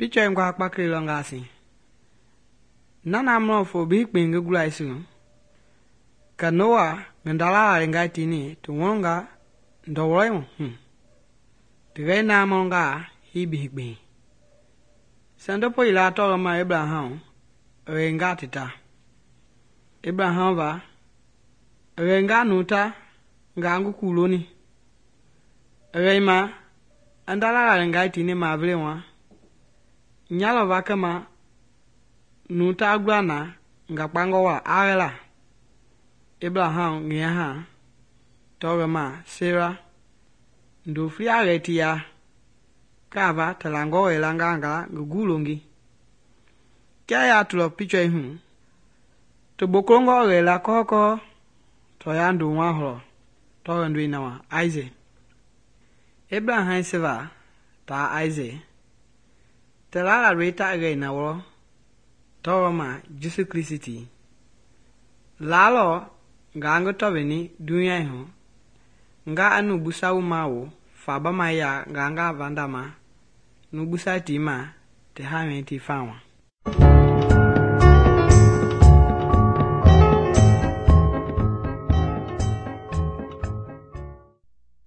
Picha ngwa pakri longasi. Nana amno fo bi pinga gula isu. Kanoa ngandala renga tini tungonga ndowremo. Tige na monga hibi. Sandopo ila toga ma Abraham renga tita. Abraham va renga nuta ngangu kuloni. Reima andala renga tini ma vlewa. Nyalo vakama nuta agwana nga pangowa arela. Abraham ngiaha togama Sarah ndufri aretia kava talango elanganga ngulungi. Kaya tulo picha ihu to bokongo ela koko to yandu wahro to ndwi nawa Isaac. Abraham seva ta Isaac Telala reta again now, Toroma, Jesu Christi. Lalo, Gango Toveni, Dunyaho, Nga anu busa umao, Faba Maya, Ganga Vandama, Nubusa Tima, Tehame Tifawa.